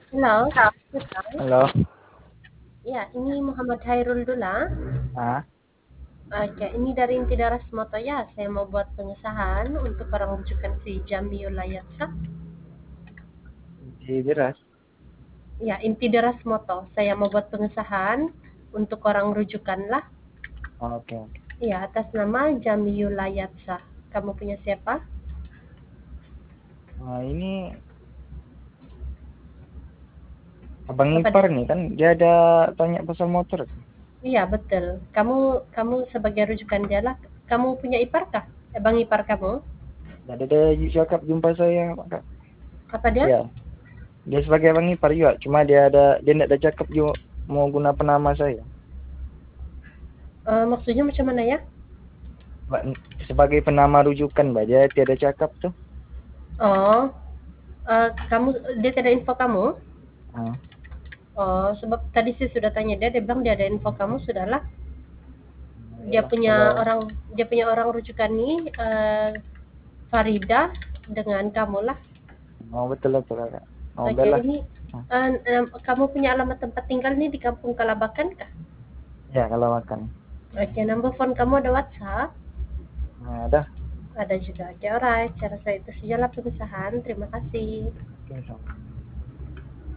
Halo, Halo. ya ini Muhammad Hairul Dula. Ah, Oke, ini dari Inti Daras Moto ya. Saya mau buat pengesahan untuk orang rujukan si Jamiul Layatsa. di deras. Ya, Inti Daras Moto. Saya mau buat pengesahan untuk orang rujukan lah. Oke, oke. Ya, atas nama Jamiul Layatsa. Kamu punya siapa? Nah, ini Abang Apa Ipar dia? nih kan dia ada tanya pasal motor. Iya, betul. Kamu kamu sebagai rujukan dia lah. Kamu punya ipar kah? Bang ipar kamu? Ada cakap jumpa saya, Kak. Apa dia? Ya, dia sebagai Abang Ipar juga, cuma dia enggak ada cakap juga mau guna penama saya. Maksudnya macam mana ya? Mbak, sebagai penama rujukan, Mbak, dia tiada cakap tuh. Oh, kamu dia tidak info kamu? Ah, Oh, sebab tadi sih sudah tanya dia, dia bilang dia ada info kamu sudahlah. Dia iyalah punya kalau orang dia punya orang rujukan nih Farida dengan kamu lah. mau betul lah tuh, Kak. Mau Oke, belah. ini Ah, kamu punya alamat tempat tinggal nih di Kampung Kalabakan kah? ya kalau makan. Oke, number phone kamu ada WhatsApp? Nah, dah. Ada juga. Oke, alright. Cara saya itu sajalah pengusahaan. Terima kasih. Oke, sama.